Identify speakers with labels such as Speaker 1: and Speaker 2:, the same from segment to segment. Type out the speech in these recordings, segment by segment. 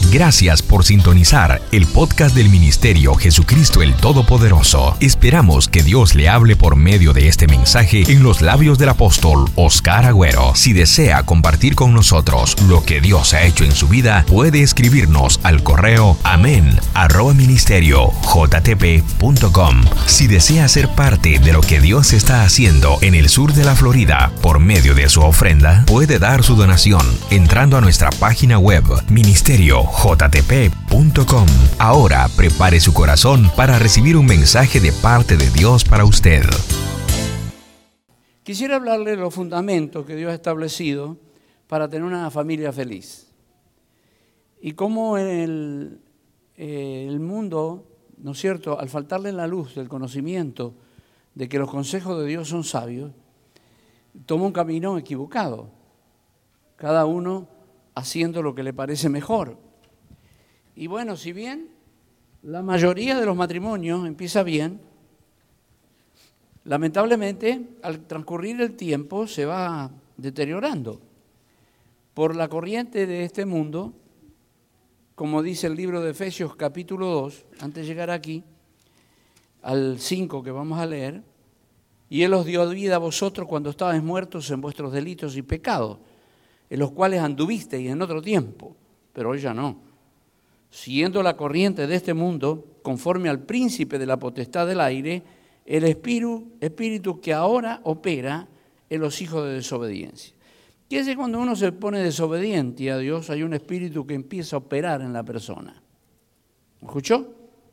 Speaker 1: Gracias por sintonizar el podcast del Ministerio Jesucristo el Todopoderoso. Esperamos que Dios le hable por medio de este mensaje en los labios del apóstol Oscar Agüero. Si desea compartir con nosotros lo que Dios ha hecho en su vida, puede escribirnos al correo amen@ministeriojtp.com. Si desea ser parte de lo que Dios está haciendo en el sur de la Florida por medio de su ofrenda, puede dar su donación entrando a nuestra página web ministeriojtp.com. Ahora prepare su corazón para recibir un mensaje de parte de Dios para usted.
Speaker 2: Quisiera hablarle de los fundamentos que Dios ha establecido para tener una familia feliz. Y cómo en el mundo, ¿no es cierto?, al faltarle la luz del conocimiento de que los consejos de Dios son sabios, toma un camino equivocado, cada uno haciendo lo que le parece mejor. Y bueno, si bien la mayoría de los matrimonios empieza bien, lamentablemente al transcurrir el tiempo se va deteriorando por la corriente de este mundo, como dice el libro de Efesios capítulo 2, antes de llegar aquí, al 5 que vamos a leer. Y Él os dio vida a vosotros cuando estabais muertos en vuestros delitos y pecados, en los cuales anduvisteis en otro tiempo, pero hoy ya no. Siguiendo la corriente de este mundo, conforme al príncipe de la potestad del aire, el espíritu que ahora opera en los hijos de desobediencia. Quiere decir, cuando uno se pone desobediente a Dios, hay un espíritu que empieza a operar en la persona. ¿Escuchó?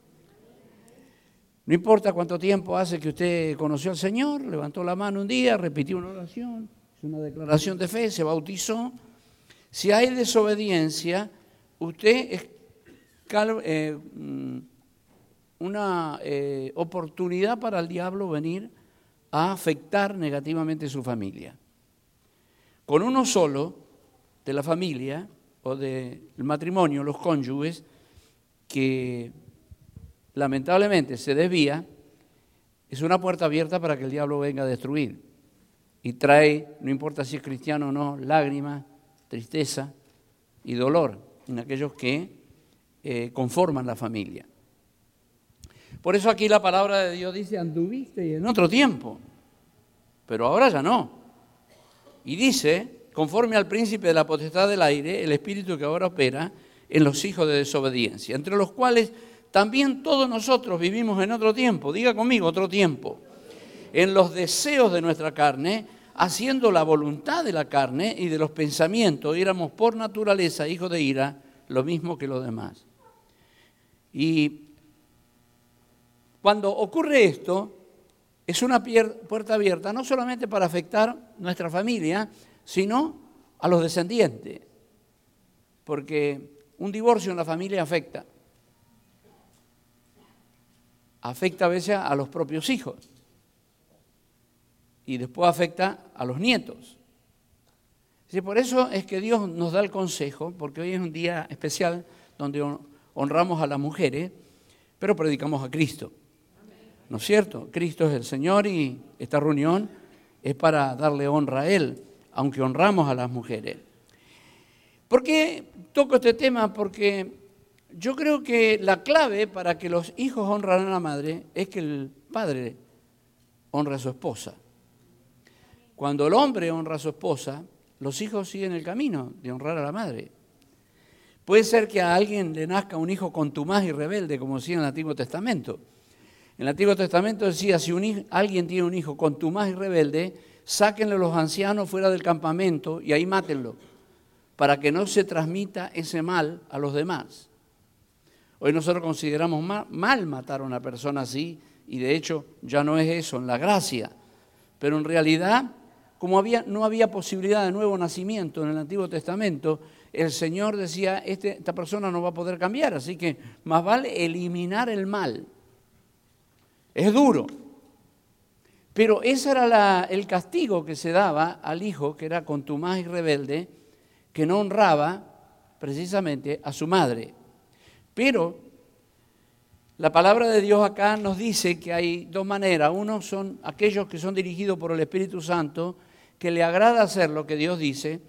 Speaker 2: No importa cuánto tiempo hace que usted conoció al Señor, levantó la mano un día, repitió una oración, hizo una declaración de fe, se bautizó. Si hay desobediencia, usted es una oportunidad para el diablo venir a afectar negativamente su familia. Con uno solo de la familia o del matrimonio, los cónyuges, que lamentablemente se desvía, es una puerta abierta para que el diablo venga a destruir. Y trae, no importa si es cristiano o no, lágrimas, tristeza y dolor en aquellos que conforman la familia. Por eso aquí la palabra de Dios dice, anduviste en otro tiempo, pero ahora ya no. Y dice, conforme al príncipe de la potestad del aire, el espíritu que ahora opera en los hijos de desobediencia, entre los cuales también todos nosotros vivimos en otro tiempo, diga conmigo, otro tiempo, en los deseos de nuestra carne, haciendo la voluntad de la carne y de los pensamientos, éramos por naturaleza hijos de ira, lo mismo que los demás. Y cuando ocurre esto, es una puerta abierta no solamente para afectar nuestra familia, sino a los descendientes. Porque un divorcio en la familia afecta. Afecta a veces a los propios hijos. Y después afecta a los nietos. Por eso es que Dios nos da el consejo, porque hoy es un día especial donde honramos a las mujeres, pero predicamos a Cristo. ¿No es cierto? Cristo es el Señor y esta reunión es para darle honra a Él, aunque honramos a las mujeres. ¿Por qué toco este tema? Porque yo creo que la clave para que los hijos honren a la madre es que el padre honre a su esposa. Cuando el hombre honra a su esposa, los hijos siguen el camino de honrar a la madre. Puede ser que a alguien le nazca un hijo contumaz y rebelde, como decía en el Antiguo Testamento. En el Antiguo Testamento decía, si alguien tiene un hijo contumaz y rebelde, sáquenle a los ancianos fuera del campamento y ahí mátenlo, para que no se transmita ese mal a los demás. Hoy nosotros consideramos mal matar a una persona así, y de hecho ya no es eso, en la gracia. Pero en realidad, como no había posibilidad de nuevo nacimiento en el Antiguo Testamento, el Señor decía, esta persona no va a poder cambiar, así que más vale eliminar el mal. Es duro, pero ese era el castigo que se daba al hijo que era contumaz y rebelde, que no honraba precisamente a su madre. Pero la palabra de Dios acá nos dice que hay dos maneras. Uno son aquellos que son dirigidos por el Espíritu Santo, que le agrada hacer lo que Dios dice,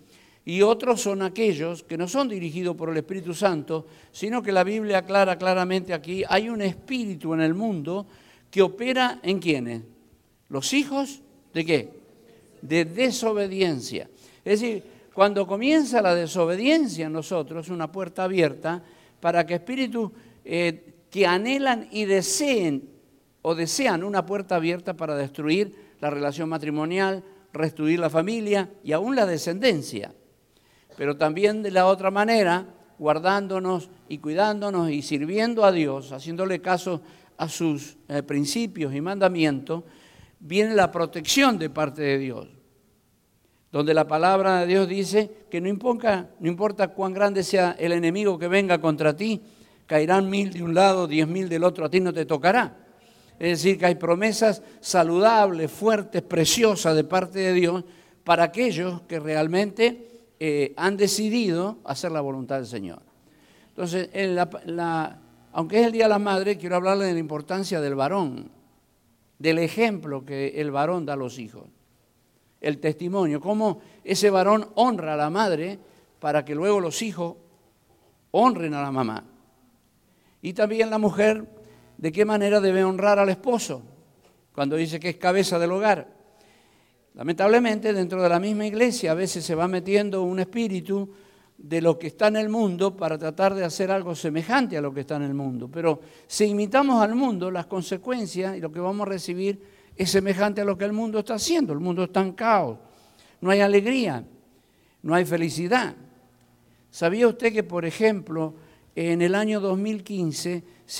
Speaker 2: y otros son aquellos que no son dirigidos por el Espíritu Santo, sino que la Biblia aclara claramente aquí, hay un espíritu en el mundo que opera ¿en quiénes? ¿Los hijos de qué? De desobediencia. Es decir, cuando comienza la desobediencia en nosotros, es una puerta abierta para que espíritus que anhelan y desean una puerta abierta para destruir la relación matrimonial, destruir la familia y aún la descendencia. Pero también de la otra manera, guardándonos y cuidándonos y sirviendo a Dios, haciéndole caso a sus principios y mandamientos, viene la protección de parte de Dios. Donde la palabra de Dios dice que no importa cuán grande sea el enemigo que venga contra ti, caerán 1000 de un lado, 10.000 del otro, a ti no te tocará. Es decir, que hay promesas saludables, fuertes, preciosas de parte de Dios para aquellos que realmente han decidido hacer la voluntad del Señor. Entonces, aunque es el Día de la Madre, quiero hablarle de la importancia del varón, del ejemplo que el varón da a los hijos, el testimonio, cómo ese varón honra a la madre para que luego los hijos honren a la mamá. Y también la mujer, de qué manera debe honrar al esposo, cuando dice que es cabeza del hogar. Lamentablemente, dentro de la misma iglesia a veces se va metiendo un espíritu de lo que está en el mundo para tratar de hacer algo semejante a lo que está en el mundo. Pero si imitamos al mundo, las consecuencias y lo que vamos a recibir es semejante a lo que el mundo está haciendo. El mundo está en caos, no hay alegría, no hay felicidad. ¿Sabía usted que, por ejemplo, en el año 2015,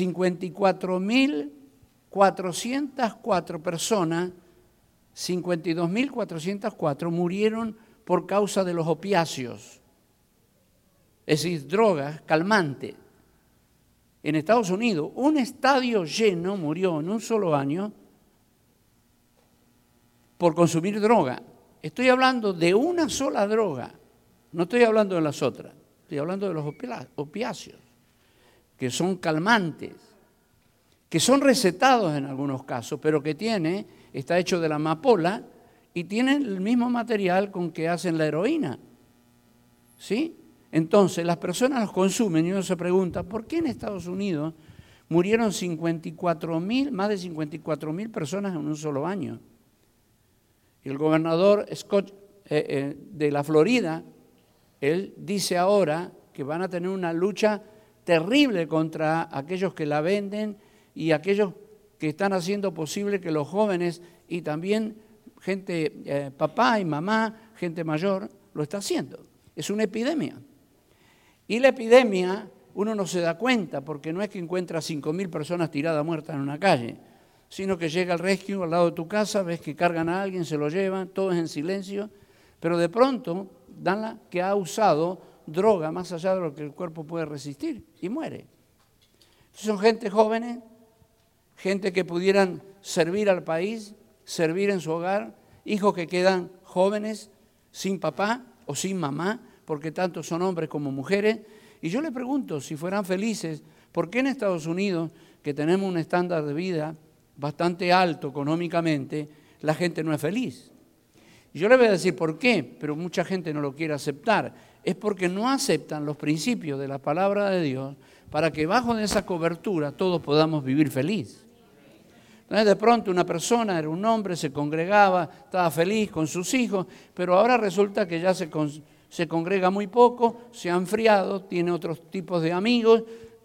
Speaker 2: 52.404 personas, 52.404 murieron por causa de los opiáceos, es decir, drogas, calmantes. En Estados Unidos, un estadio lleno murió en un solo año por consumir droga. Estoy hablando de una sola droga, no estoy hablando de las otras, estoy hablando de los opiáceos, que son calmantes, que son recetados en algunos casos, pero que está hecho de la amapola y tienen el mismo material con que hacen la heroína. ¿Sí? Entonces, las personas los consumen y uno se pregunta, ¿por qué en Estados Unidos murieron más de 54.000 personas en un solo año? El gobernador Scott de la Florida, él dice ahora que van a tener una lucha terrible contra aquellos que la venden y aquellos que están haciendo posible que los jóvenes y también gente, papá y mamá, gente mayor, lo está haciendo. Es una epidemia. Y la epidemia uno no se da cuenta porque no es que encuentra 5.000 personas tiradas muertas en una calle, sino que llega el rescue al lado de tu casa, ves que cargan a alguien, se lo llevan, todo es en silencio, pero de pronto dan la que ha usado droga más allá de lo que el cuerpo puede resistir y muere. Son gente jóvenes, gente que pudieran servir al país, servir en su hogar, hijos que quedan jóvenes sin papá o sin mamá, porque tanto son hombres como mujeres. Y yo le pregunto, si fueran felices, ¿por qué en Estados Unidos, que tenemos un estándar de vida bastante alto económicamente, la gente no es feliz? Y yo le voy a decir por qué, pero mucha gente no lo quiere aceptar. Es porque no aceptan los principios de la palabra de Dios para que bajo de esa cobertura todos podamos vivir feliz. Entonces de pronto una persona, era un hombre, se congregaba, estaba feliz con sus hijos, pero ahora resulta que ya se congrega muy poco, se ha enfriado, tiene otros tipos de amigos,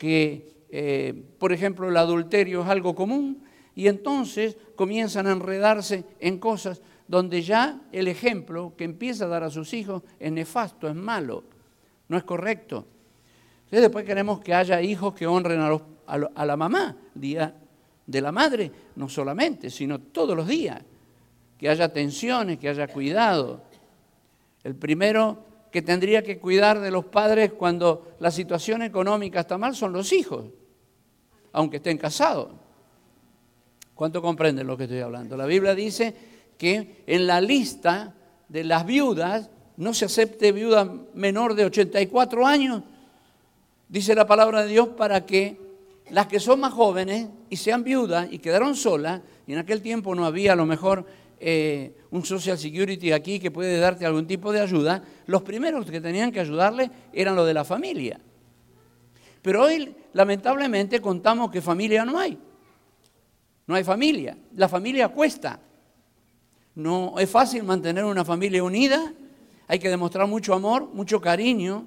Speaker 2: que por ejemplo el adulterio es algo común, y entonces comienzan a enredarse en cosas donde ya el ejemplo que empieza a dar a sus hijos es nefasto, es malo, no es correcto. Entonces después queremos que haya hijos que honren a la mamá, día de la madre, no solamente, sino todos los días, que haya atenciones, que haya cuidado. El primero que tendría que cuidar de los padres cuando la situación económica está mal son los hijos, aunque estén casados. ¿Cuánto comprenden lo que estoy hablando? La Biblia dice que en la lista de las viudas no se acepte viuda menor de 84 años, dice la palabra de Dios, para que las que son más jóvenes y sean viudas y quedaron solas, y en aquel tiempo no había a lo mejor un Social Security aquí que puede darte algún tipo de ayuda, los primeros que tenían que ayudarle eran los de la familia. Pero hoy, lamentablemente, contamos que familia no hay. No hay familia. La familia cuesta. No es fácil mantener una familia unida. Hay que demostrar mucho amor, mucho cariño.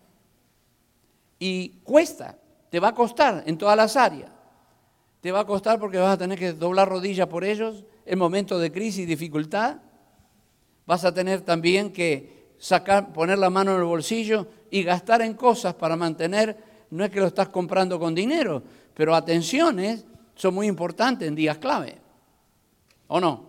Speaker 2: Y cuesta. Te va a costar en todas las áreas. Te va a costar porque vas a tener que doblar rodillas por ellos en momentos de crisis y dificultad. Vas a tener también que poner la mano en el bolsillo y gastar en cosas para mantener. No es que lo estás comprando con dinero, pero atenciones son muy importantes en días clave. ¿O no?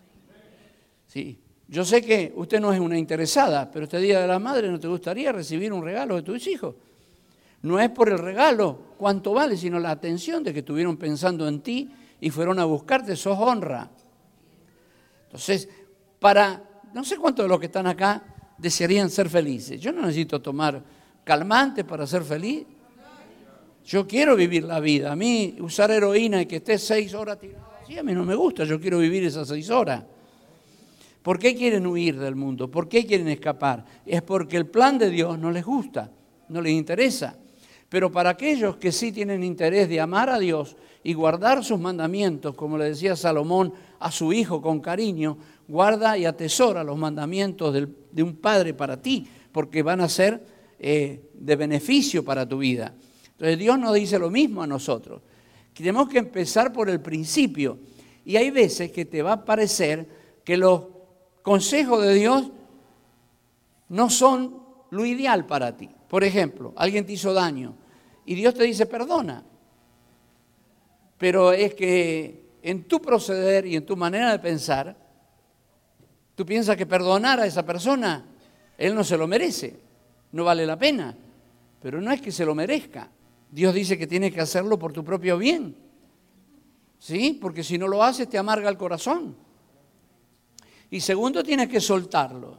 Speaker 2: Sí. Yo sé que usted no es una interesada, pero este Día de la Madre ¿no te gustaría recibir un regalo de tus hijos? No es por el regalo cuánto vale, sino la atención de que estuvieron pensando en ti y fueron a buscarte, sos honra. Entonces, no sé cuántos de los que están acá desearían ser felices. Yo no necesito tomar calmante para ser feliz. Yo quiero vivir la vida. A mí usar heroína y que esté 6 horas tirado así, a mí no me gusta. Yo quiero vivir esas 6 horas. ¿Por qué quieren huir del mundo? ¿Por qué quieren escapar? Es porque el plan de Dios no les gusta, no les interesa. Pero para aquellos que sí tienen interés de amar a Dios y guardar sus mandamientos, como le decía Salomón a su hijo con cariño, guarda y atesora los mandamientos de un padre para ti, porque van a ser de beneficio para tu vida. Entonces Dios nos dice lo mismo a nosotros. Tenemos que empezar por el principio. Y hay veces que te va a parecer que los consejos de Dios no son lo ideal para ti. Por ejemplo, alguien te hizo daño y Dios te dice perdona. Pero es que en tu proceder y en tu manera de pensar, tú piensas que perdonar a esa persona, él no se lo merece, no vale la pena. Pero no es que se lo merezca. Dios dice que tienes que hacerlo por tu propio bien. ¿Sí? Porque si no lo haces te amarga el corazón. Y segundo, tienes que soltarlo.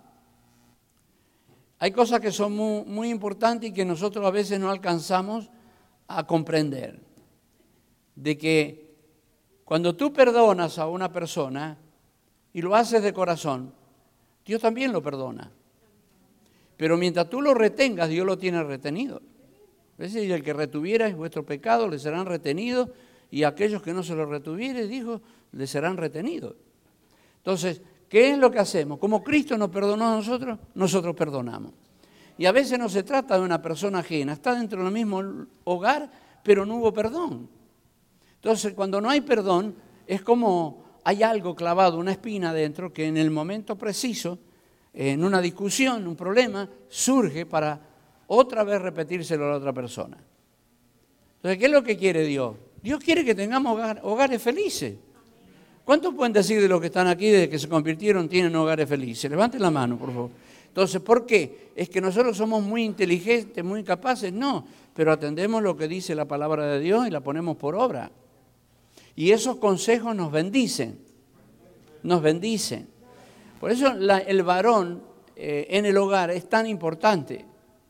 Speaker 2: Hay cosas que son muy, muy importantes y que nosotros a veces no alcanzamos a comprender. De que cuando tú perdonas a una persona y lo haces de corazón, Dios también lo perdona. Pero mientras tú lo retengas, Dios lo tiene retenido. Es decir, el que retuviera vuestro pecado le serán retenidos y aquellos que no se lo retuvieren, dijo, le serán retenidos. Entonces, ¿qué es lo que hacemos? Como Cristo nos perdonó a nosotros, nosotros perdonamos. Y a veces no se trata de una persona ajena, está dentro del mismo hogar, pero no hubo perdón. Entonces, cuando no hay perdón, es como hay algo clavado, una espina dentro, que en el momento preciso, en una discusión, un problema, surge para otra vez repetírselo a la otra persona. Entonces, ¿qué es lo que quiere Dios? Dios quiere que tengamos hogares felices. ¿Cuántos pueden decir de los que están aquí, desde que se convirtieron, tienen hogares felices? Levanten la mano, por favor. Entonces, ¿por qué? ¿Es que nosotros somos muy inteligentes, muy capaces? No, pero atendemos lo que dice la palabra de Dios y la ponemos por obra. Y esos consejos nos bendicen. Nos bendicen. Por eso el varón en el hogar es tan importante.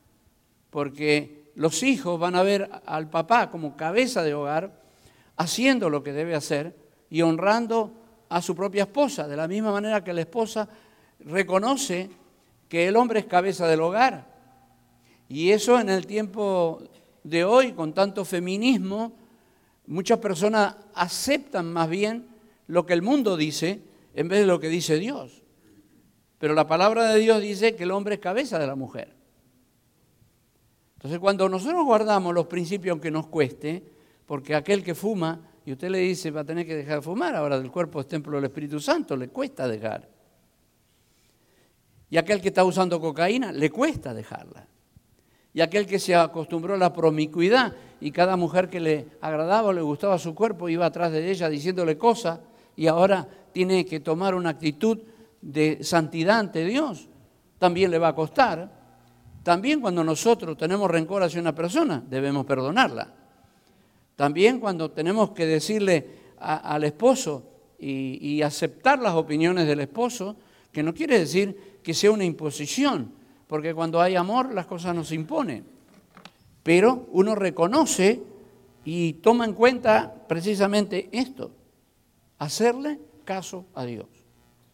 Speaker 2: Porque los hijos van a ver al papá como cabeza de hogar, haciendo lo que debe hacer y honrando a su propia esposa, de la misma manera que la esposa reconoce que el hombre es cabeza del hogar. Y eso en el tiempo de hoy, con tanto feminismo, muchas personas aceptan más bien lo que el mundo dice en vez de lo que dice Dios. Pero la palabra de Dios dice que el hombre es cabeza de la mujer. Entonces, cuando nosotros guardamos los principios, aunque nos cueste, porque aquel que fuma, y usted le dice va a tener que dejar de fumar, ahora el cuerpo es templo del Espíritu Santo, le cuesta dejar. Y aquel que está usando cocaína, le cuesta dejarla. Y aquel que se acostumbró a la promiscuidad y cada mujer que le agradaba o le gustaba su cuerpo iba atrás de ella diciéndole cosas y ahora tiene que tomar una actitud de santidad ante Dios, también le va a costar. También cuando nosotros tenemos rencor hacia una persona, debemos perdonarla. También cuando tenemos que decirle al esposo y aceptar las opiniones del esposo, que no quiere decir que sea una imposición, porque cuando hay amor las cosas no se imponen. Pero uno reconoce y toma en cuenta precisamente esto, hacerle caso a Dios.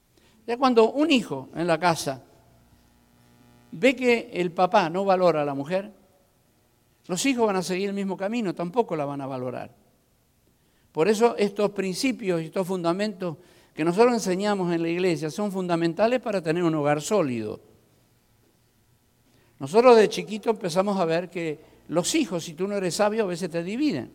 Speaker 2: Ya cuando un hijo en la casa ve que el papá no valora a la mujer, los hijos van a seguir el mismo camino, tampoco la van a valorar. Por eso estos principios y estos fundamentos que nosotros enseñamos en la iglesia son fundamentales para tener un hogar sólido. Nosotros de chiquito empezamos a ver que los hijos, si tú no eres sabio, a veces te dividen.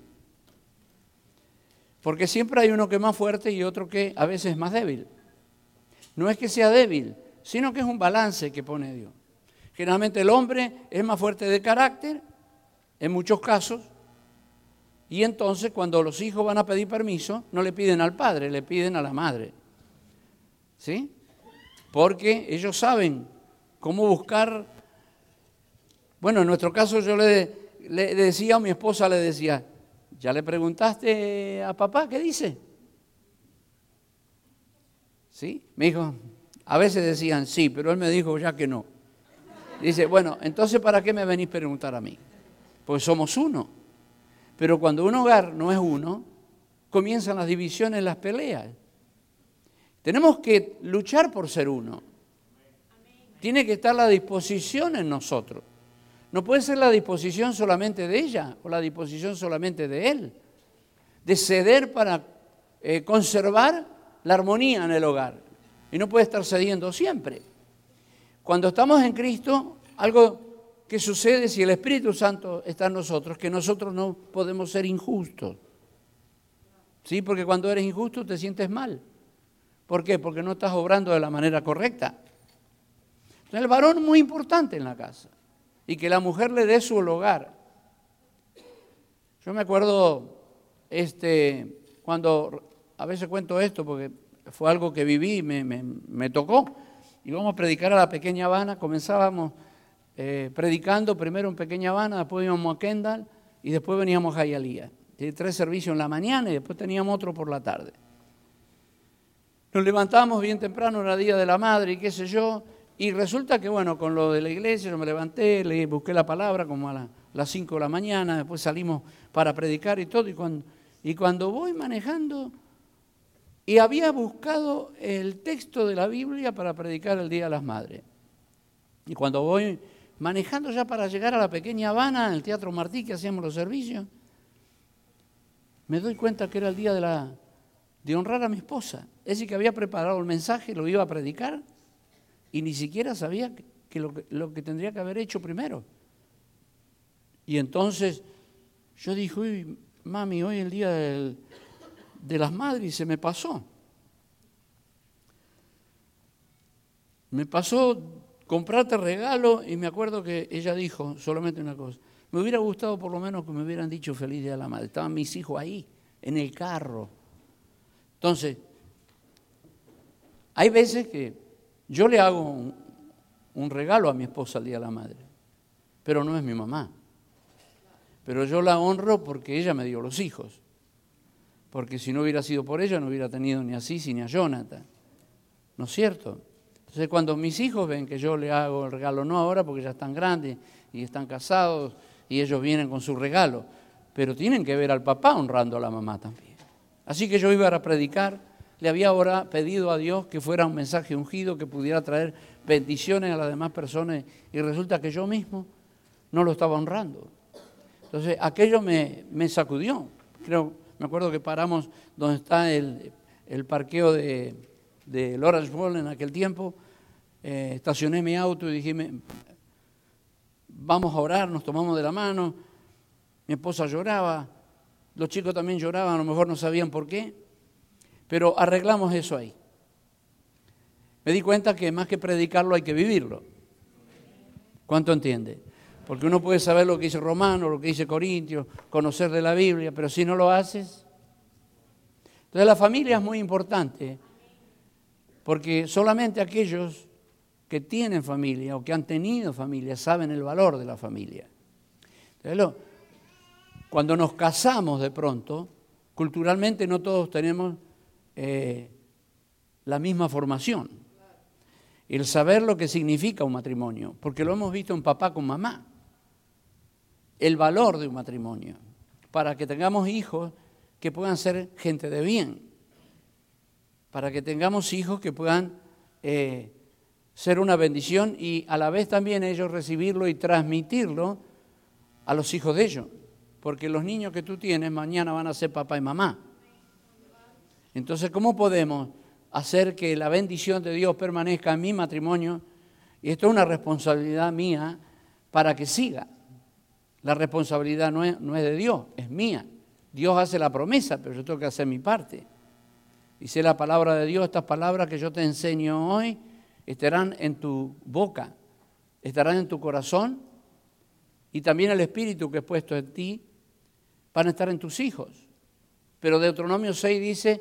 Speaker 2: Porque siempre hay uno que es más fuerte y otro que a veces es más débil. No es que sea débil, sino que es un balance que pone Dios. Generalmente el hombre es más fuerte de carácter, en muchos casos, y entonces cuando los hijos van a pedir permiso, no le piden al padre, le piden a la madre. ¿Sí? Porque ellos saben cómo buscar. Bueno, en nuestro caso yo le decía, a mi esposa le decía, ¿ya le preguntaste a papá qué dice? ¿Sí? Me dijo, a veces decían sí, pero él me dijo ya que no. Dice, bueno, entonces ¿para qué me venís a preguntar a mí? Pues somos uno. Pero cuando un hogar no es uno, comienzan las divisiones, las peleas. Tenemos que luchar por ser uno. Tiene que estar la disposición en nosotros. No puede ser la disposición solamente de ella o la disposición solamente de él. De ceder para conservar la armonía en el hogar. Y no puede estar cediendo siempre. Cuando estamos en Cristo, algo que sucede si el Espíritu Santo está en nosotros, que nosotros no podemos ser injustos. ¿Sí? Porque cuando eres injusto te sientes mal. ¿Por qué? Porque no estás obrando de la manera correcta. Entonces el varón es muy importante en la casa. Y que la mujer le dé su hogar. Yo me acuerdo cuando, a veces cuento esto porque fue algo que viví y me tocó. Íbamos a predicar a la Pequeña Habana, comenzábamos predicando primero en Pequeña Habana, después íbamos a Kendall y después veníamos a Hialeah. 3 servicios en la mañana y después teníamos otro por la tarde. Nos levantábamos bien temprano, era Día de la Madre y qué sé yo, y resulta que bueno, con lo de la iglesia yo me levanté, le busqué la palabra como a las 5 de la mañana, después salimos para predicar y todo, y cuando voy manejando, y había buscado el texto de la Biblia para predicar el Día de las Madres. Y cuando voy manejando ya para llegar a la Pequeña Habana, en el Teatro Martí, que hacíamos los servicios, me doy cuenta que era el día de honrar a mi esposa. Es decir, que había preparado el mensaje, lo iba a predicar, y ni siquiera sabía que lo que tendría que haber hecho primero. Y entonces yo dije, uy, mami, hoy es el día de las madres y se me pasó. Me pasó comprarte regalo y me acuerdo que ella dijo solamente una cosa. Me hubiera gustado por lo menos que me hubieran dicho feliz día de la madre. Estaban mis hijos ahí, en el carro. Entonces, hay veces que yo le hago un regalo a mi esposa el día de la madre, pero no es mi mamá. Pero yo la honro porque ella me dio los hijos. Porque si no hubiera sido por ella, no hubiera tenido ni a Sisi ni a Jonathan. ¿No es cierto? Entonces, cuando mis hijos ven que yo le hago el regalo, no ahora porque ya están grandes y están casados y ellos vienen con su regalo, pero tienen que ver al papá honrando a la mamá también. Así que yo iba a predicar, le había ahora pedido a Dios que fuera un mensaje ungido, que pudiera traer bendiciones a las demás personas, y resulta que yo mismo no lo estaba honrando. Entonces, aquello me sacudió. Me acuerdo que paramos donde está el parqueo del Orange Bowl en aquel tiempo, estacioné mi auto y dije, vamos a orar, nos tomamos de la mano. Mi esposa lloraba, los chicos también lloraban, a lo mejor no sabían por qué, pero arreglamos eso ahí. Me di cuenta que más que predicarlo hay que vivirlo. ¿Cuánto entiende? Porque uno puede saber lo que dice Romanos, lo que dice Corintios, conocer de la Biblia, pero si no lo haces. Entonces la familia es muy importante, porque solamente aquellos que tienen familia o que han tenido familia saben el valor de la familia. Entonces, cuando nos casamos de pronto, culturalmente no todos tenemos la misma formación. El saber lo que significa un matrimonio, porque lo hemos visto en papá con mamá. El valor de un matrimonio, para que tengamos hijos que puedan ser gente de bien, para que tengamos hijos que puedan ser una bendición y a la vez también ellos recibirlo y transmitirlo a los hijos de ellos. Porque los niños que tú tienes mañana van a ser papá y mamá. Entonces, ¿cómo podemos hacer que la bendición de Dios permanezca en mi matrimonio? Y esto es una responsabilidad mía para que siga. La responsabilidad no es de Dios, es mía. Dios hace la promesa, pero yo tengo que hacer mi parte. Dice la palabra de Dios, estas palabras que yo te enseño hoy estarán en tu boca, estarán en tu corazón y también el Espíritu que he puesto en ti van a estar en tus hijos. Pero Deuteronomio 6 dice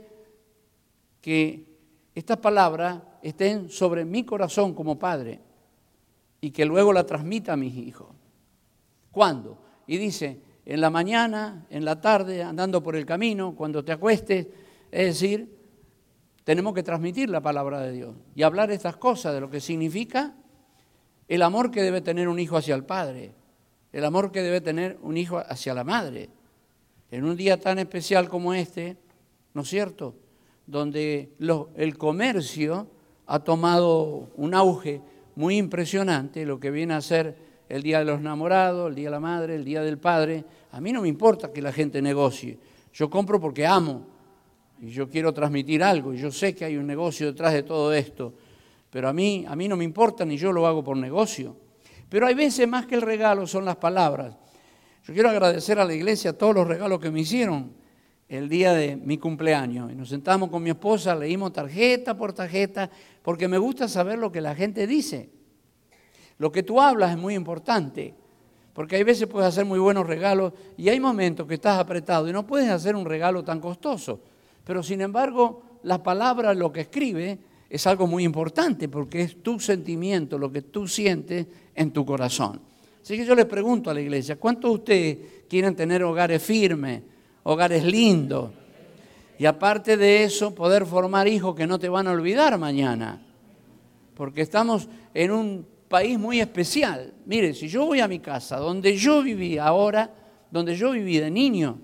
Speaker 2: que estas palabras estén sobre mi corazón como padre y que luego la transmita a mis hijos. ¿Cuándo? Y dice, en la mañana, en la tarde, andando por el camino, cuando te acuestes, es decir, tenemos que transmitir la palabra de Dios y hablar estas cosas de lo que significa el amor que debe tener un hijo hacia el padre, el amor que debe tener un hijo hacia la madre. En un día tan especial como este, ¿no es cierto?, donde el comercio ha tomado un auge muy impresionante, lo que viene a ser el Día de los Enamorados, el Día de la Madre, el Día del Padre. A mí no me importa que la gente negocie, yo compro porque amo y yo quiero transmitir algo y yo sé que hay un negocio detrás de todo esto, pero a mí no me importa ni yo lo hago por negocio. Pero hay veces más que el regalo son las palabras. Yo quiero agradecer a la iglesia todos los regalos que me hicieron el día de mi cumpleaños. Y nos sentamos con mi esposa, leímos tarjeta por tarjeta, porque me gusta saber lo que la gente dice. Lo que tú hablas es muy importante, porque hay veces puedes hacer muy buenos regalos y hay momentos que estás apretado y no puedes hacer un regalo tan costoso. Pero sin embargo, las palabras, lo que escribe, es algo muy importante, porque es tu sentimiento, lo que tú sientes en tu corazón. Así que yo les pregunto a la iglesia, ¿cuántos de ustedes quieren tener hogares firmes, hogares lindos? Y aparte de eso, poder formar hijos que no te van a olvidar mañana. Porque estamos en un país muy especial. Mire, si yo voy a mi casa, donde yo viví ahora, donde yo viví de niño,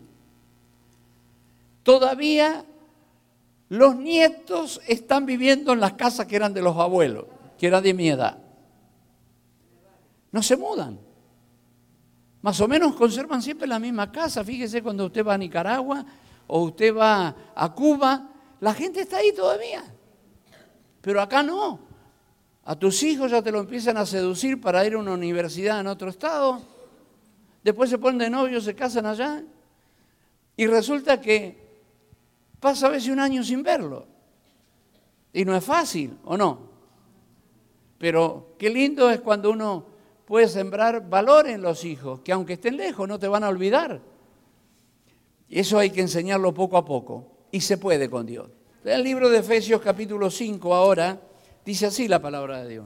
Speaker 2: todavía los nietos están viviendo en las casas que eran de los abuelos, que eran de mi edad. No se mudan. Más o menos conservan siempre la misma casa. Fíjese cuando usted va a Nicaragua o usted va a Cuba, la gente está ahí todavía. Pero acá no. A tus hijos ya te lo empiezan a seducir para ir a una universidad en otro estado. Después se ponen de novios, se casan allá. Y resulta que pasa a veces un año sin verlo. Y no es fácil, ¿o no? Pero qué lindo es cuando uno puede sembrar valor en los hijos, que aunque estén lejos no te van a olvidar. Eso hay que enseñarlo poco a poco, y se puede con Dios. En el libro de Efesios capítulo 5 ahora, dice así la palabra de Dios.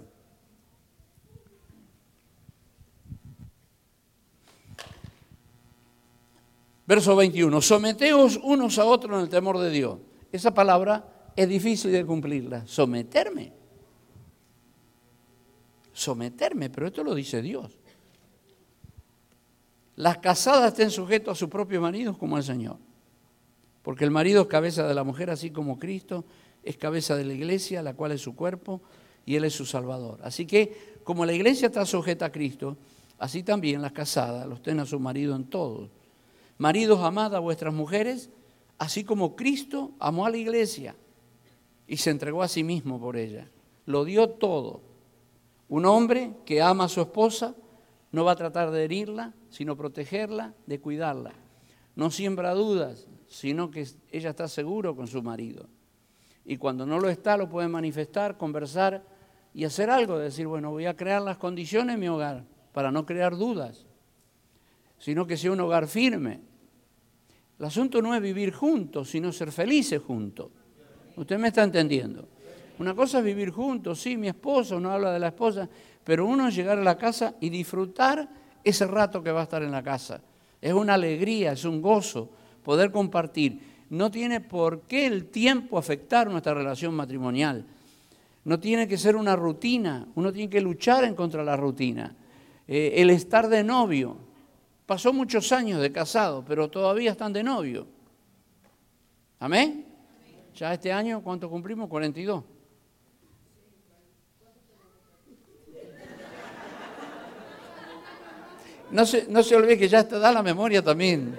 Speaker 2: Verso 21, someteos unos a otros en el temor de Dios. Esa palabra es difícil de cumplirla, someterme, pero esto lo dice Dios. Las casadas estén sujetos a sus propios maridos como al Señor, porque el marido es cabeza de la mujer, así como Cristo es cabeza de la iglesia, la cual es su cuerpo, y Él es su Salvador. Así que, como la iglesia está sujeta a Cristo, así también las casadas los tengan a su marido en todo. Maridos, amad a vuestras mujeres, así como Cristo amó a la iglesia y se entregó a sí mismo por ella. Lo dio todo. Un hombre que ama a su esposa no va a tratar de herirla, sino protegerla, de cuidarla. No siembra dudas, sino que ella está seguro con su marido. Y cuando no lo está, lo puede manifestar, conversar y hacer algo, decir, bueno, voy a crear las condiciones en mi hogar para no crear dudas, sino que sea un hogar firme. El asunto no es vivir juntos, sino ser felices juntos. ¿Usted me está entendiendo? Una cosa es vivir juntos, sí, mi esposo, no habla de la esposa, pero uno es llegar a la casa y disfrutar ese rato que va a estar en la casa. Es una alegría, es un gozo poder compartir. No tiene por qué el tiempo afectar nuestra relación matrimonial. No tiene que ser una rutina, uno tiene que luchar en contra de la rutina. El estar de novio, pasó muchos años de casado, pero todavía están de novio. ¿Amén? Ya este año, ¿cuánto cumplimos? 42. No se olvide que ya te da la memoria también.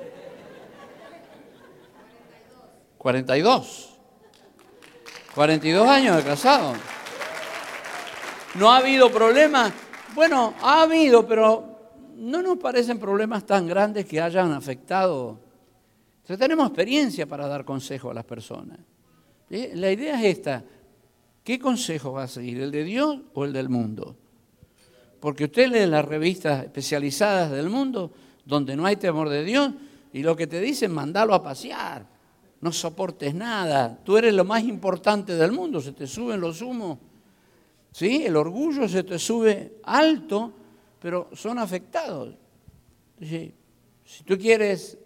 Speaker 2: 42. 42 años de casado. ¿No ha habido problemas? Bueno, ha habido, pero no nos parecen problemas tan grandes que hayan afectado. Entonces tenemos experiencia para dar consejo a las personas. ¿Sí? La idea es esta. ¿Qué consejo va a seguir? ¿El de Dios o el del mundo? Porque usted lee las revistas especializadas del mundo donde no hay temor de Dios y lo que te dicen, mandalo a pasear. No soportes nada. Tú eres lo más importante del mundo. Se te suben los humos. ¿Sí? El orgullo se te sube alto, pero son afectados. ¿Sí? Si tú quieres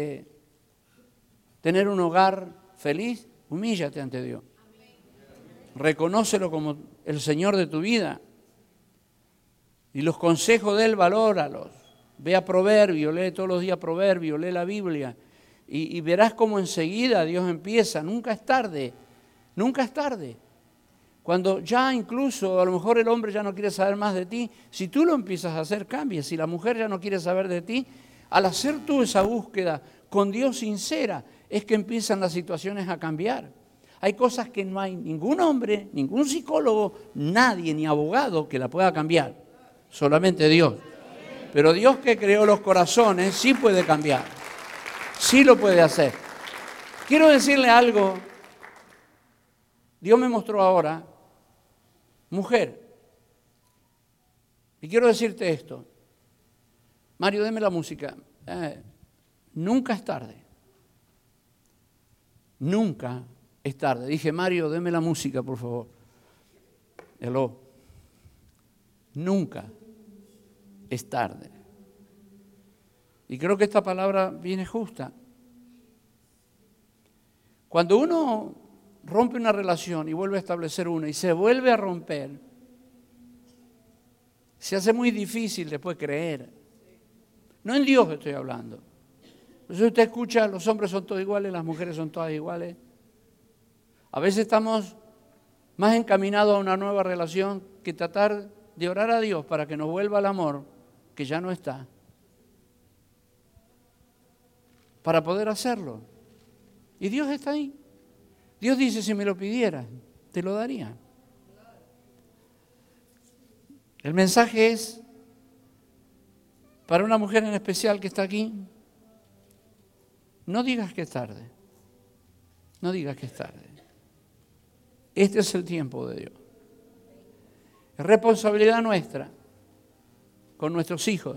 Speaker 2: tener un hogar feliz, humíllate ante Dios. Reconócelo como el Señor de tu vida. Y los consejos de Él, valóralos. Ve a Proverbios, lee todos los días Proverbios, lee la Biblia. Y verás cómo enseguida Dios empieza. Nunca es tarde. Nunca es tarde. Cuando ya incluso a lo mejor el hombre ya no quiere saber más de ti, si tú lo empiezas a hacer, cambia. Si la mujer ya no quiere saber de ti, al hacer tú esa búsqueda con Dios sincera, es que empiezan las situaciones a cambiar. Hay cosas que no hay ningún hombre, ningún psicólogo, nadie, ni abogado que la pueda cambiar. Solamente Dios. Pero Dios que creó los corazones sí puede cambiar. Sí lo puede hacer. Quiero decirle algo. Dios me mostró ahora, mujer. Y quiero decirte esto. Mario, deme la música. Nunca es tarde. Nunca es tarde. Dije, Mario, deme la música, por favor. Hello. Nunca es tarde. Y creo que esta palabra viene justa. Cuando uno rompe una relación y vuelve a establecer una y se vuelve a romper, se hace muy difícil después creer. No en Dios estoy hablando. Entonces usted escucha, los hombres son todos iguales, las mujeres son todas iguales. A veces estamos más encaminados a una nueva relación que tratar de orar a Dios para que nos vuelva el amor que ya no está. Para poder hacerlo. Y Dios está ahí. Dios dice, si me lo pidieras, te lo daría. El mensaje es para una mujer en especial que está aquí. No digas que es tarde. No digas que es tarde. Este es el tiempo de Dios. Es responsabilidad nuestra con nuestros hijos.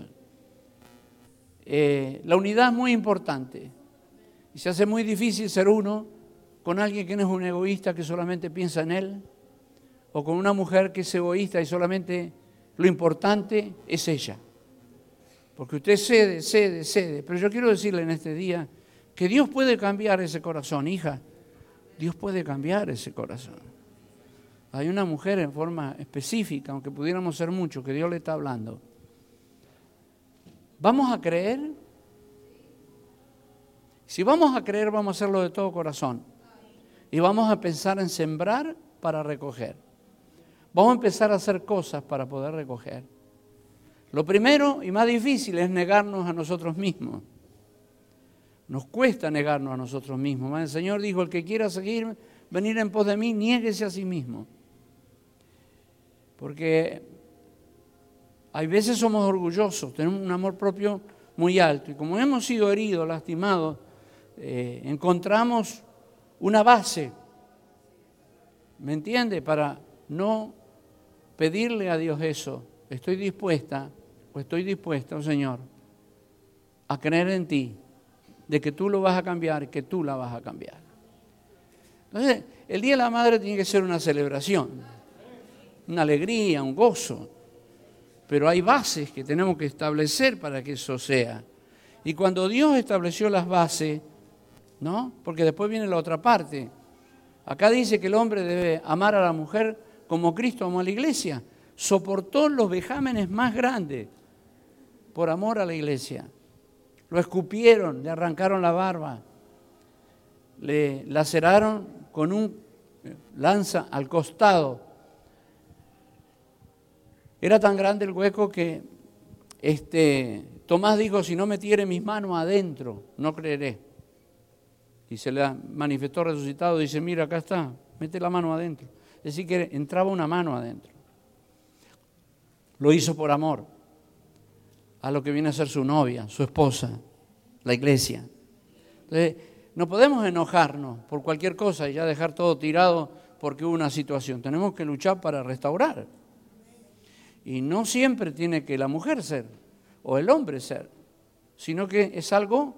Speaker 2: La unidad es muy importante. Y se hace muy difícil ser uno con alguien que no es un egoísta que solamente piensa en él, o con una mujer que es egoísta y solamente lo importante es ella. Porque usted cede. Pero yo quiero decirle en este día que Dios puede cambiar ese corazón, hija. Dios puede cambiar ese corazón. Hay una mujer en forma específica, aunque pudiéramos ser muchos, que Dios le está hablando. ¿Vamos a creer? Si vamos a creer, vamos a hacerlo de todo corazón. Y vamos a pensar en sembrar para recoger. Vamos a empezar a hacer cosas para poder recoger. Lo primero y más difícil es negarnos a nosotros mismos. Nos cuesta negarnos a nosotros mismos. El Señor dijo, el que quiera seguir, venir en pos de mí, niéguese a sí mismo. Porque hay veces somos orgullosos, tenemos un amor propio muy alto. Y como hemos sido heridos, lastimados, encontramos una base, ¿me entiende? Para no pedirle a Dios eso. Estoy dispuesta o estoy dispuesto, Señor, a creer en ti, de que tú lo vas a cambiar y que tú la vas a cambiar. Entonces, el Día de la Madre tiene que ser una celebración, una alegría, un gozo. Pero hay bases que tenemos que establecer para que eso sea. Y cuando Dios estableció las bases, ¿no? Porque después viene la otra parte. Acá dice que el hombre debe amar a la mujer como Cristo amó a la iglesia. Soportó los vejámenes más grandes por amor a la iglesia. Lo escupieron, le arrancaron la barba, le laceraron con un lanza al costado. Era tan grande el hueco que Tomás dijo, si no metiere mis manos adentro, no creeré. Y se le manifestó resucitado, dice, mira, acá está, mete la mano adentro. Es decir, que entraba una mano adentro. Lo hizo por amor a lo que viene a ser su novia, su esposa, la iglesia. Entonces, no podemos enojarnos por cualquier cosa y ya dejar todo tirado porque hubo una situación. Tenemos que luchar para restaurar. Y no siempre tiene que la mujer ser o el hombre ser, sino que es algo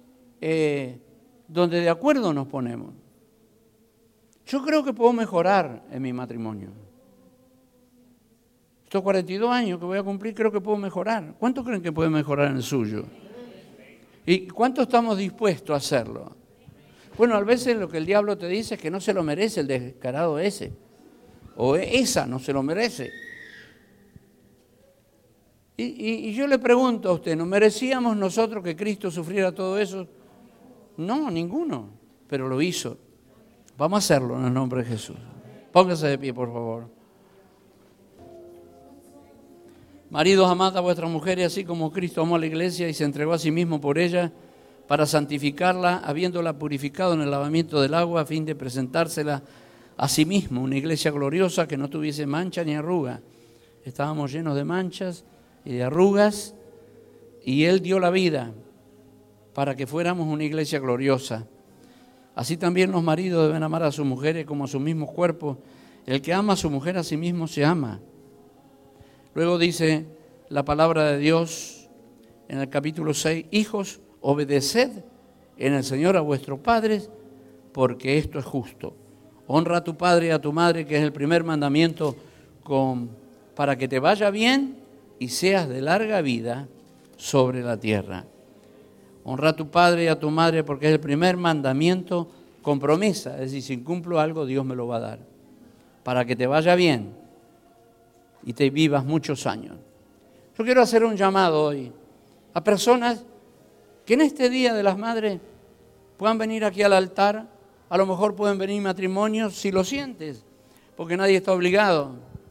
Speaker 2: donde de acuerdo nos ponemos. Yo creo que puedo mejorar en mi matrimonio. Estos 42 años que voy a cumplir, creo que puedo mejorar. ¿Cuántos creen que pueden mejorar en el suyo? ¿Y cuántos estamos dispuestos a hacerlo? Bueno, a veces lo que el diablo te dice es que no se lo merece el descarado ese. O esa no se lo merece. Y yo le pregunto a usted, ¿no merecíamos nosotros que Cristo sufriera todo eso? No, ninguno, pero lo hizo. Vamos a hacerlo en el nombre de Jesús. Póngase de pie, por favor. Maridos, amad a vuestras mujeres, así como Cristo amó a la iglesia y se entregó a sí mismo por ella, para santificarla, habiéndola purificado en el lavamiento del agua, a fin de presentársela a sí mismo, una iglesia gloriosa que no tuviese mancha ni arruga. Estábamos llenos de manchas y de arrugas, y Él dio la vida para que fuéramos una iglesia gloriosa. Así también los maridos deben amar a sus mujeres como a sus mismos cuerpos. El que ama a su mujer a sí mismo se ama. Luego dice la palabra de Dios en el capítulo 6, hijos, obedeced en el Señor a vuestros padres, porque esto es justo. Honra a tu padre y a tu madre, que es el primer mandamiento, para que te vaya bien y seas de larga vida sobre la tierra. Honra a tu padre y a tu madre, porque es el primer mandamiento con promesa. Es decir, si cumplo algo, Dios me lo va a dar, para que te vaya bien y te vivas muchos años. Yo quiero hacer un llamado hoy a personas que en este Día de las Madres puedan venir aquí al altar. A lo mejor pueden venir matrimonios si lo sientes, porque nadie está obligado.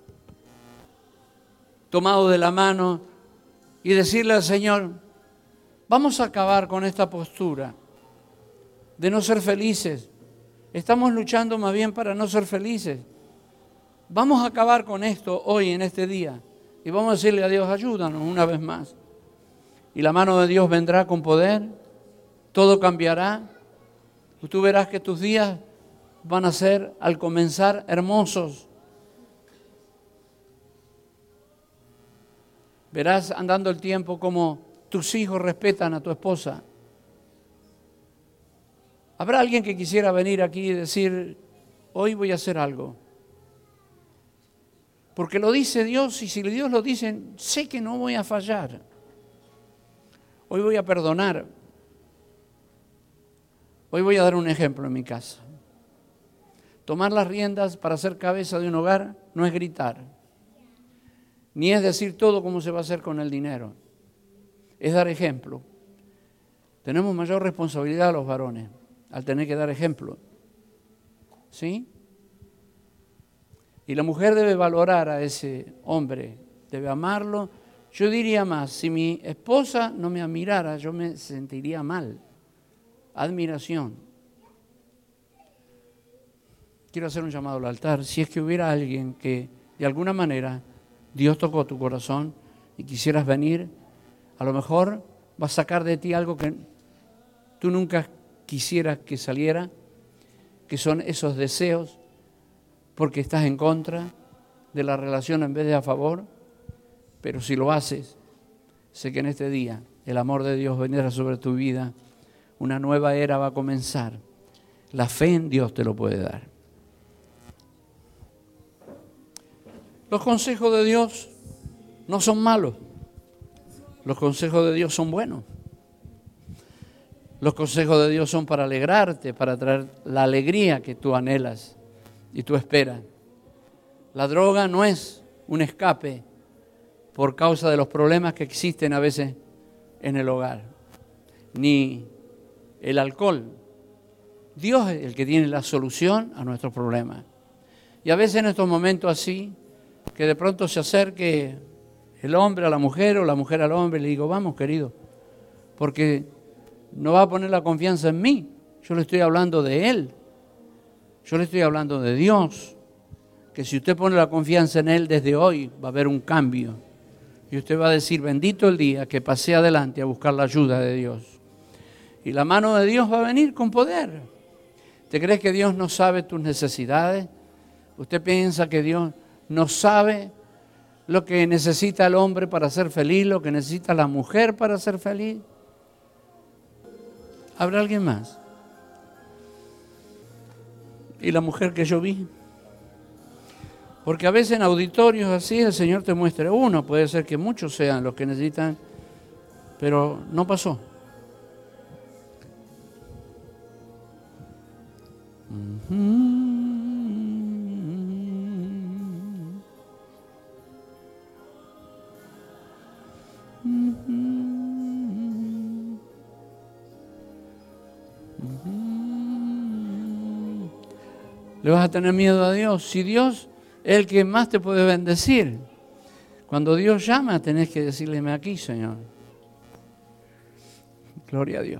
Speaker 2: Tomado de la mano y decirle al Señor, vamos a acabar con esta postura de no ser felices. Estamos luchando más bien para no ser felices. Vamos a acabar con esto hoy, en este día, y vamos a decirle a Dios, ayúdanos una vez más. Y la mano de Dios vendrá con poder, todo cambiará. Tú verás que tus días van a ser, al comenzar, hermosos. Verás andando el tiempo como tus hijos respetan a tu esposa. Habrá alguien que quisiera venir aquí y decir, hoy voy a hacer algo. Porque lo dice Dios, y si Dios lo dice, sé que no voy a fallar. Hoy voy a perdonar. Hoy voy a dar un ejemplo en mi casa. Tomar las riendas para ser cabeza de un hogar no es gritar, ni es decir todo cómo se va a hacer con el dinero. Es dar ejemplo. Tenemos mayor responsabilidad los varones al tener que dar ejemplo. ¿Sí? Y la mujer debe valorar a ese hombre, debe amarlo. Yo diría más, si mi esposa no me admirara, yo me sentiría mal. Admiración. Quiero hacer un llamado al altar. Si es que hubiera alguien que de alguna manera Dios tocó tu corazón y quisieras venir, a lo mejor va a sacar de ti algo que tú nunca quisieras que saliera, que son esos deseos, porque estás en contra de la relación en vez de a favor. Pero si lo haces, sé que en este día el amor de Dios vendrá sobre tu vida. Una nueva era va a comenzar. La fe en Dios te lo puede dar. Los consejos de Dios no son malos. Los consejos de Dios son buenos. Los consejos de Dios son para alegrarte, para traer la alegría que tú anhelas y tú esperas. La droga no es un escape por causa de los problemas que existen a veces en el hogar, ni el alcohol. Dios es el que tiene la solución a nuestros problemas. Y a veces en estos momentos así, que de pronto se acerque el hombre a la mujer o la mujer al hombre, le digo, vamos querido, porque no va a poner la confianza en mí, yo le estoy hablando de Él, yo le estoy hablando de Dios, que si usted pone la confianza en Él desde hoy va a haber un cambio y usted va a decir, bendito el día que pasé adelante a buscar la ayuda de Dios. Y la mano de Dios va a venir con poder. ¿Te crees que Dios no sabe tus necesidades? ¿Usted piensa que Dios no sabe lo que necesita el hombre para ser feliz, lo que necesita la mujer para ser feliz? ¿Habrá alguien más? ¿Y la mujer que yo vi? Porque a veces en auditorios así el Señor te muestra uno, puede ser que muchos sean los que necesitan, pero no pasó. ¿Le vas a tener miedo a Dios? Si Dios es el que más te puede bendecir, cuando Dios llama tenés que decirle, heme aquí, Señor. Gloria a Dios.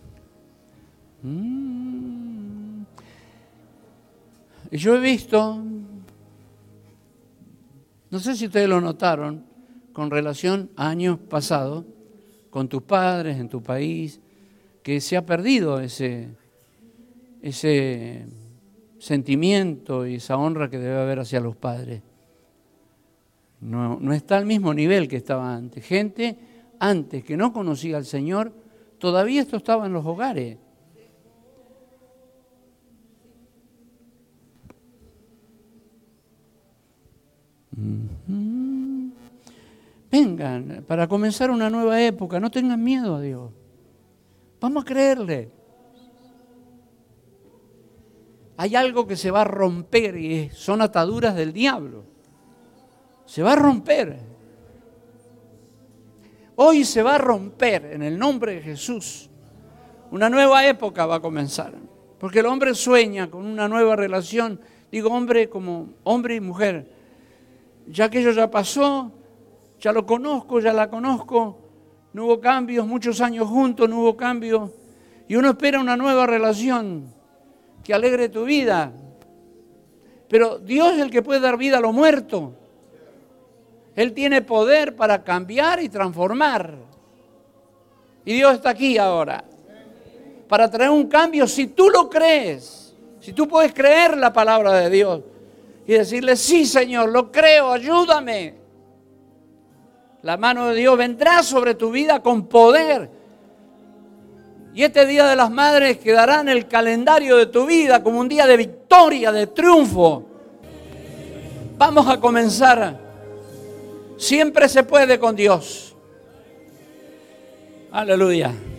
Speaker 2: Y yo he visto, no sé si ustedes lo notaron, con relación a años pasados, con tus padres, en tu país, que se ha perdido ese sentimiento y esa honra que debe haber hacia los padres. No está al mismo nivel que estaba antes. Gente antes que no conocía al Señor, todavía esto estaba en los hogares. Vengan, para comenzar una nueva época, no tengan miedo a Dios. Vamos a creerle. Hay algo que se va a romper y son ataduras del diablo. Se va a romper. Hoy se va a romper en el nombre de Jesús. Una nueva época va a comenzar. Porque el hombre sueña con una nueva relación. Digo hombre como hombre y mujer. Ya aquello ya pasó, ya lo conozco, ya la conozco. No hubo cambios, muchos años juntos, no hubo cambios. Y uno espera una nueva relación que alegre tu vida. Pero Dios es el que puede dar vida a lo muerto. Él tiene poder para cambiar y transformar. Y Dios está aquí ahora para traer un cambio si tú lo crees. Si tú puedes creer la palabra de Dios y decirle, sí Señor, lo creo, ayúdame. La mano de Dios vendrá sobre tu vida con poder. Y este Día de las Madres quedará en el calendario de tu vida como un día de victoria, de triunfo. Vamos a comenzar. Siempre se puede con Dios. Aleluya.